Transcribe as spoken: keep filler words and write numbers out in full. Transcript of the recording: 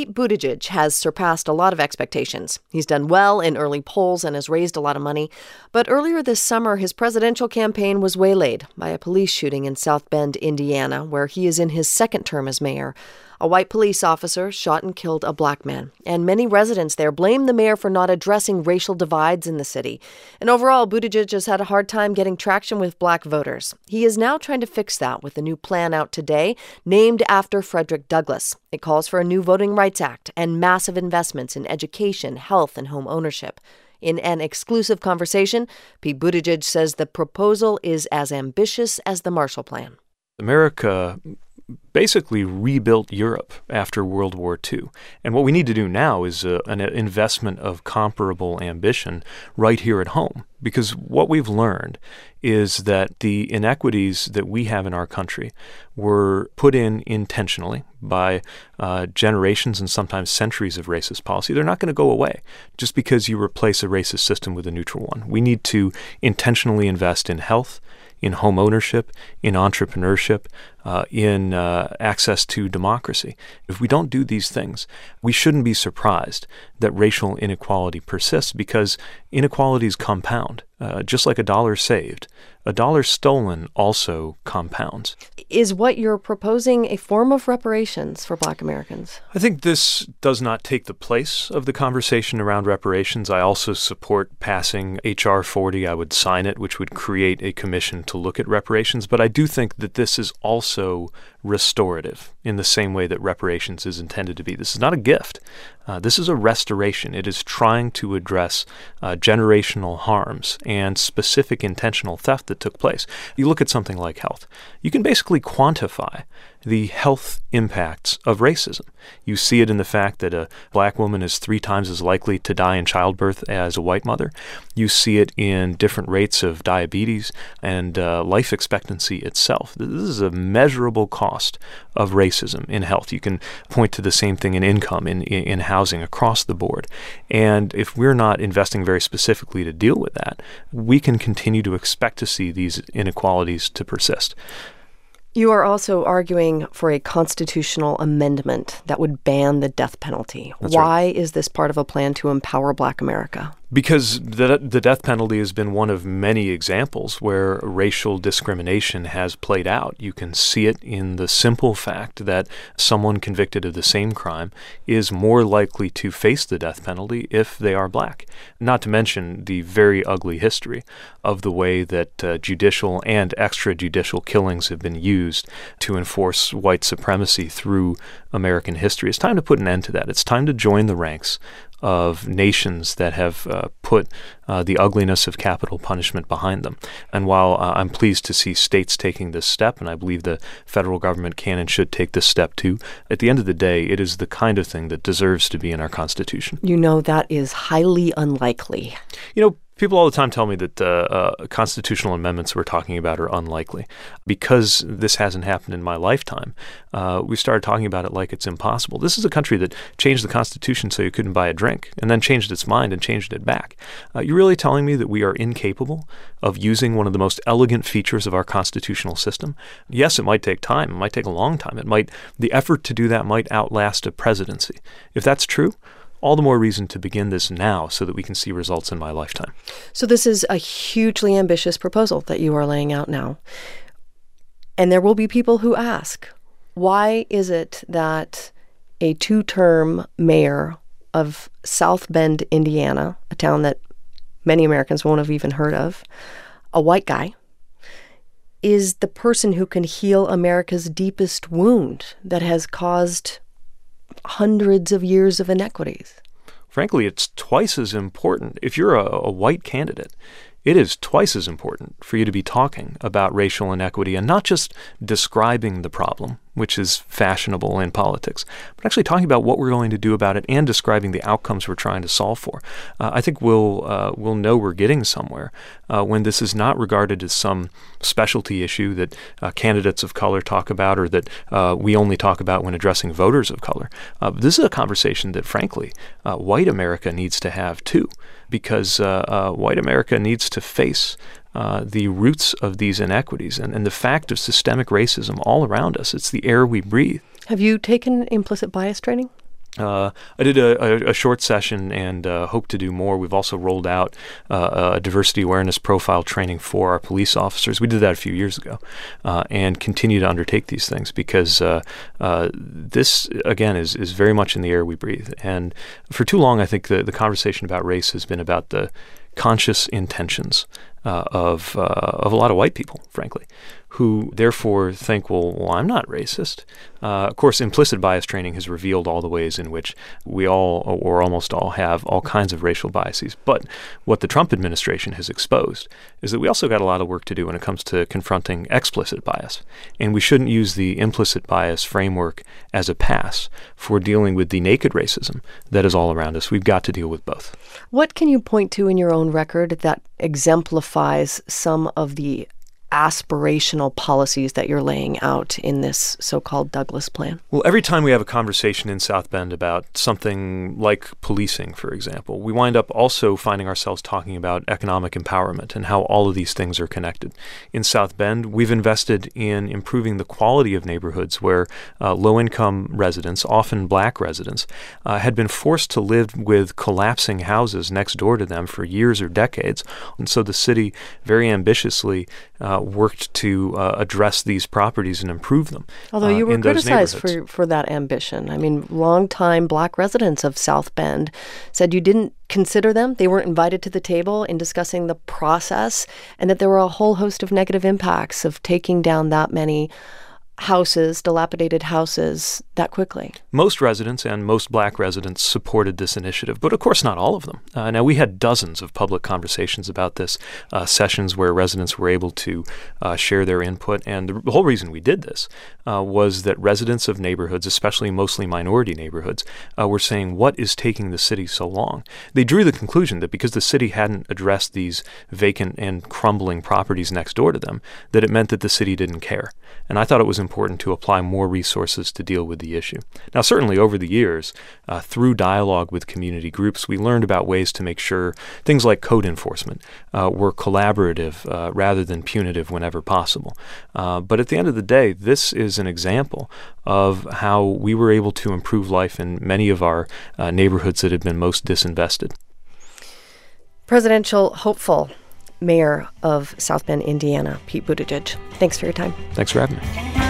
Pete Buttigieg has surpassed a lot of expectations. He's done well in early polls and has raised a lot of money. But earlier this summer, his presidential campaign was waylaid by a police shooting in South Bend, Indiana, where he is in his second term as mayor. A white police officer shot and killed a black man, and many residents there blame the mayor for not addressing racial divides in the city. And overall, Buttigieg has had a hard time getting traction with black voters. He is now trying to fix that with a new plan out today, named after Frederick Douglass. It calls for a new Voting Rights Act and massive investments in education, health, and home ownership. In an exclusive conversation, Pete Buttigieg says the proposal is as ambitious as the Marshall Plan. America basically rebuilt Europe after World War Two. And what we need to do now is uh, an investment of comparable ambition right here at home. Because what we've learned is that the inequities that we have in our country were put in intentionally by uh, generations and sometimes centuries of racist policy. They're not going to go away just because you replace a racist system with a neutral one. We need to intentionally invest in health, in home ownership, in entrepreneurship, uh, in uh, access to democracy. If we don't do these things, we shouldn't be surprised that racial inequality persists because inequalities compound. Uh, just like a dollar saved, a dollar stolen also compounds. Is what you're proposing a form of reparations for Black Americans? I think this does not take the place of the conversation around reparations. I also support passing H R forty. I would sign it, which would create a commission to look at reparations. But I do think that this is also restorative in the same way that reparations is intended to be. This is not a gift. Uh, this is a restoration. It is trying to address uh, generational harms and specific intentional theft that took place. You look at something like health. You can basically quantify the health impacts of racism. You see it in the fact that a black woman is three times as likely to die in childbirth as a white mother. You see it in different rates of diabetes and uh, life expectancy itself. This is a measurable cost of racism in health. You can point to the same thing in income, in, in, in housing, across the board. And if we're not investing very specifically to deal with that, we can continue to expect to see these inequalities to persist. You are also arguing for a constitutional amendment that would ban the death penalty. That's Why right. is this part of a plan to empower Black America? Because the the death penalty has been one of many examples where racial discrimination has played out. You can see it in the simple fact that someone convicted of the same crime is more likely to face the death penalty if they are black. Not to mention the very ugly history of the way that uh, judicial and extrajudicial killings have been used to enforce white supremacy through American history. It's time to put an end to that. It's time to join the ranks of nations that have uh, put uh, the ugliness of capital punishment behind them. And while uh, I'm pleased to see states taking this step, and I believe the federal government can and should take this step too, at the end of the day, it is the kind of thing that deserves to be in our Constitution. You know, that is highly unlikely. You know, people all the time tell me that uh, uh, constitutional amendments we're talking about are unlikely. Because this hasn't happened in my lifetime, uh, we started talking about it like it's impossible. This is a country that changed the Constitution so you couldn't buy a drink, and then changed its mind and changed it back. Uh, you're really telling me that we are incapable of using one of the most elegant features of our constitutional system? Yes, it might take time. It might take a long time. It might, the effort to do that might outlast a presidency. If that's true, all the more reason to begin this now so that we can see results in my lifetime. So this is a hugely ambitious proposal that you are laying out now. And there will be people who ask, why is it that a two-term mayor of South Bend, Indiana, a town that many Americans won't have even heard of, a white guy, is the person who can heal America's deepest wound that has caused hundreds of years of inequities? Frankly, it's twice as important. If you're a, a white candidate, it is twice as important for you to be talking about racial inequity and not just describing the problem, which is fashionable in politics, but actually talking about what we're going to do about it and describing the outcomes we're trying to solve for. Uh, I think we'll uh, we'll know we're getting somewhere uh, when this is not regarded as some specialty issue that uh, candidates of color talk about or that uh, we only talk about when addressing voters of color. Uh, this is a conversation that, frankly, uh, white America needs to have too, because uh, uh, white America needs to face Uh, the roots of these inequities and, and the fact of systemic racism all around us. It's the air we breathe. Have you taken implicit bias training? Uh, I did a, a, a short session and uh, hope to do more. We've also rolled out uh, a diversity awareness profile training for our police officers. We did that a few years ago uh, and continue to undertake these things because uh, uh, this, again, is, is very much in the air we breathe. And for too long, I think the, the conversation about race has been about the conscious intentions uh, of, uh, of a lot of white people, frankly, who therefore think, well, well I'm not racist. Uh, of course, implicit bias training has revealed all the ways in which we all, or almost all, have all kinds of racial biases. But what the Trump administration has exposed is that we also got a lot of work to do when it comes to confronting explicit bias. And we shouldn't use the implicit bias framework as a pass for dealing with the naked racism that is all around us. We've got to deal with both. What can you point to in your own record that exemplifies some of the aspirational policies that you're laying out in this so-called Douglas plan? Well, every time we have a conversation in South Bend about something like policing, for example, we wind up also finding ourselves talking about economic empowerment and how all of these things are connected. In South Bend, we've invested in improving the quality of neighborhoods where uh, low-income residents, often black residents, uh, had been forced to live with collapsing houses next door to them for years or decades. And so the city very ambitiously uh, worked to uh, address these properties and improve them. Although you uh, were criticized for, for that ambition. I mean, longtime black residents of South Bend said you didn't consider them. They weren't invited to the table in discussing the process, and that there were a whole host of negative impacts of taking down that many houses, dilapidated houses, that quickly. Most residents and most black residents supported this initiative, but of course not all of them. Uh, now, we had dozens of public conversations about this, uh, sessions where residents were able to uh, share their input, and the, the whole reason we did this uh, was that residents of neighborhoods, especially mostly minority neighborhoods, uh, were saying, what is taking the city so long? They drew the conclusion that because the city hadn't addressed these vacant and crumbling properties next door to them, that it meant that the city didn't care. And I thought it was important to apply more resources to deal with the issue. Now, certainly over the years, uh, through dialogue with community groups, we learned about ways to make sure things like code enforcement uh, were collaborative uh, rather than punitive whenever possible. Uh, but at the end of the day, this is an example of how we were able to improve life in many of our uh, neighborhoods that had been most disinvested. Presidential hopeful Mayor of South Bend, Indiana, Pete Buttigieg. Thanks for your time. Thanks for having me.